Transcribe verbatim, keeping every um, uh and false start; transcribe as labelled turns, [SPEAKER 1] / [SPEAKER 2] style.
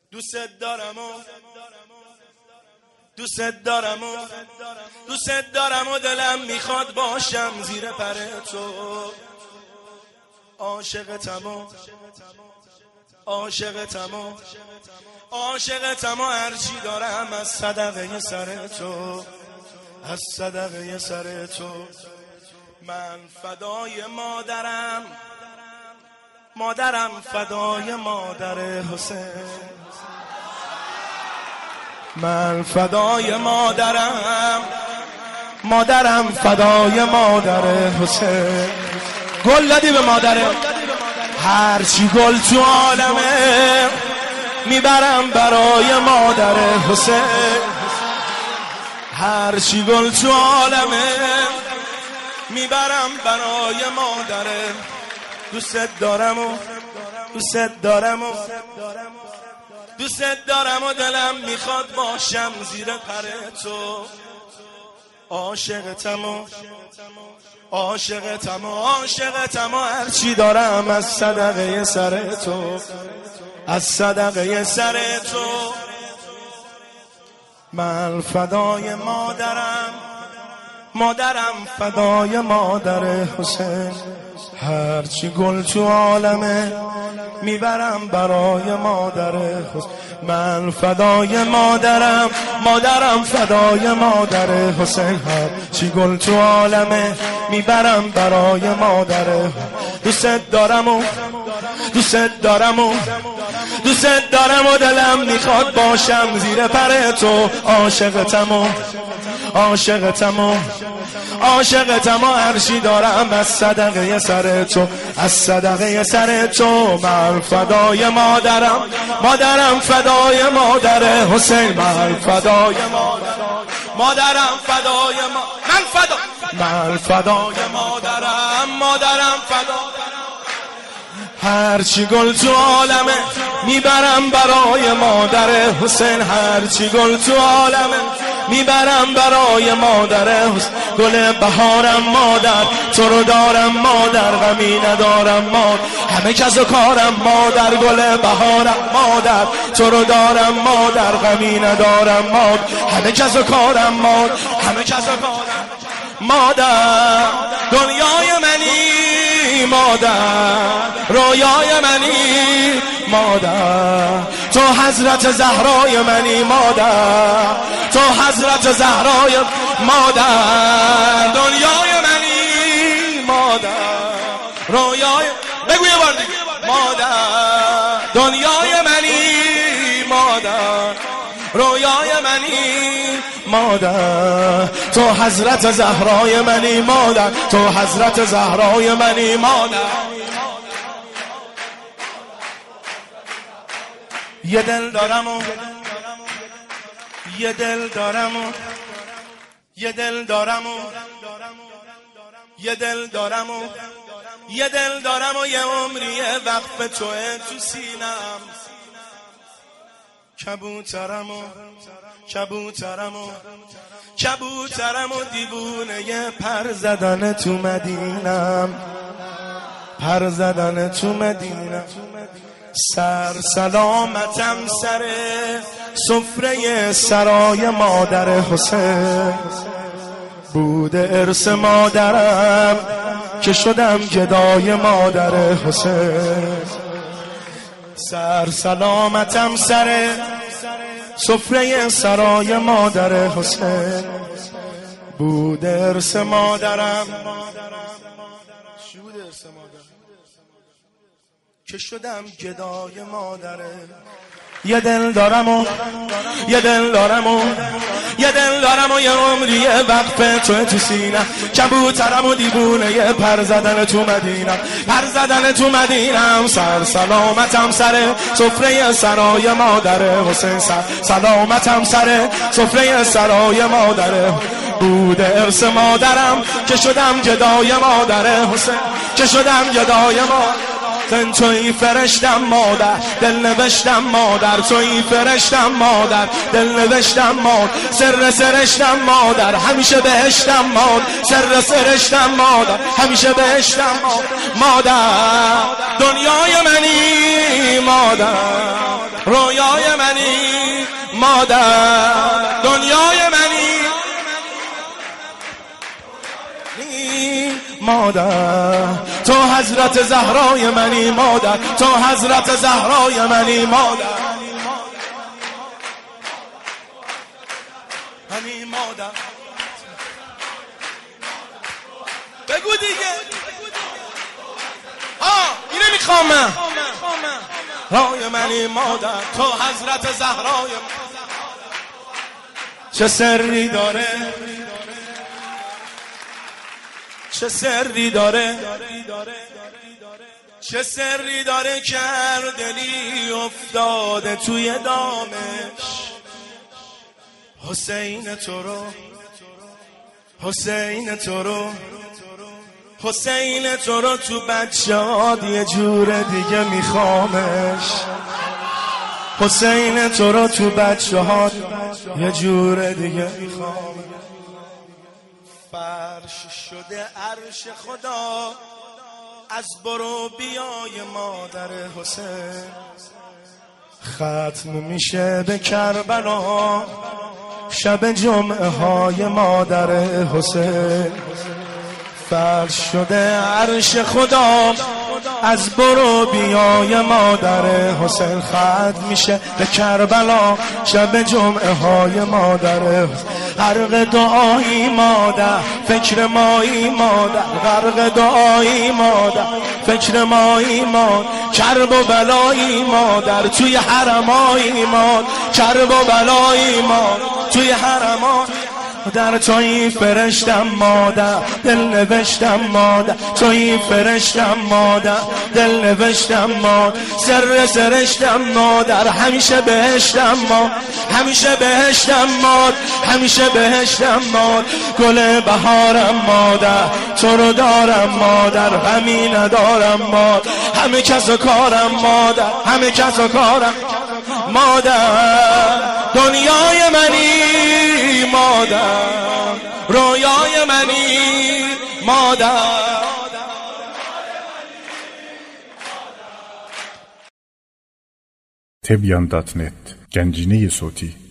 [SPEAKER 1] دوست دارم و دوست دارم و دوست دارم و دلم میخواد باشم زیر پر تو. عاشقتم و عاشقتم و عاشقتم و هرچی دارم از صدقه سر تو، از صدقه سر تو. من فدای مادرم، مادرم فدای مادر حسین. من فدای مادرم، مادرم فدای مادر حسین. گل دادی به مادره، هرچی گل تو عالمه میبرم برای مادر حسین. هرچی گل تو عالمه میبرم برای مادر. دوست دارم و دوست دارم و دوست دارم و دلم میخواد باشم زیر پر تو. عاشقتم و عاشقتم و عاشقتم و هرچی دارم از صدقه سر تو، از صدقه سر تو. من فدای مادرم، مادرم فدای مادر حسین. هرچی گل تو عالمه میبرم برای مادر حسین. من فدای مادرم، مادرم فدای مادر حسین. هرچی گل تو عالمه میبرم برای مادر. دوست دارم و دوست دارم و دوست دارم و دلم میخواد باشم زیر پر تو. عاشقتم و عاشقتم و عاشقتم و هرچی دارم از صدقه سر تو، از صدقه سر تو. من فدای مادرم، مادرم فدای مادر حسین. من فدای مادرم، مادرم فدای ما من فدا من فدای مادرم، مادرم فدای. هرچی گل تو عالمه میبرم برای مادر حسین. هرچی گل تو عالمه میبرم برای مادر حسین. گل بهارم مادر، تو رو دارم مادر، غمی ندارم مادر، همه کس و کارم مادر. گل بهارم مادر، تو رو دارم مادر، غمی ندارم مادر، همه کس و کارم مادر، همه کس و کارم مادر. دنیای منی مادر، رویای منی مادر، تو حضرت زهرای منی مادر، تو حضرت زهرای مادر. دنیای منی مادر، رویای بگو یه بار دیگه مادر. دنیای منی مادر، رویای منی مادر، تو حضرت زهرای منی مادر، تو حضرت زهرای منی مادر. یه دل دارم و یه دل دارم و یه دل دارم و یه دل دارم و یه دل دارم و یه عمریه وقف توه تو سینم. کبوترم و کبوترم و کبوترم و دیوونه یه پر زدن تو مدینم، پر زدن تو مدینم. سر سلامتم سر سفره سرای مادر حسین. بوده ارث مادرم که شدم گدای مادر حسین. سر سلامتم سر سفره سرای مادر حسین. بوده ارث مادرم که شدم گدای مادره. یه دل دارم و یه دل دارم و یه دل دارم و یه عمریه وقف تو تو سینم. کبوترم و دیوونه یه پر زدن تو مدینم، پر زدن تو مدینم. سر سلامتم سر سفره سرای مادر حسین. سر سلامتم سر سفره سرای مادر. بوده ارث مادرم که شدم گدای مادر حسین، که شدم گدای مادر. زن توی فرشتم مادر، دل نوشتم مادر، توی فرشتم مادر، دل نوشتم مادر، سر سرشتم مادر، همیشه بهشتم مادر، سر سرشتم مادر، همیشه بهشتم مادر. دنیای منی مادر، رویای منی مادر، دنیای منی مادر، تو حضرت زهرای منی مادر، تو حضرت زهرای منی مادر، منی مادر. بگو دیگه. آه اینه میخوام من. رای منی مادر، تو حضرت زهرای. چه سری داره، چه سری داره، چه سری داره که هر دلی افتاده توی دامش. حسین تو رو، حسین تو رو، حسین تو رو تو بچه‌هات یه جور دیگه میخوامش. حسین تو رو تو بچه‌هات یه جور دیگه میخوامش. فرش شده عرش خدا از برو بیای مادر حسین. ختم میشه به کربلا شب جمعه های مادر حسین. فرش شده عرش خدا از برو بیای مادر حسین. ختم میشه به کربلا شب جمعه های مادر حسین. غرق دعایی مادر، فکر مایی مادر، غرق دعایی مادر، فکر مایی مادر، کرب و بلایی مادر، توی حرمایی مادر، کرب و بلایی مادر، توی حرمایی در توی فرشتم مادر، دل نوشتم مادر، توی فرشتم مادر، دل نوشتم مادر، سر سرشتم مادر، همیشه بهشتم مادر، همیشه بهشتم مادر، همیشه بهشتم مادر. گل بهارم مادر، تو رو دارم مادر، همین ندارم مادر، همه کس و کارم مادر، همه کس و کارم مادر. دنیای منی مادر، رویای منی مادر.
[SPEAKER 2] تبیان دات نت گنجینه صوتی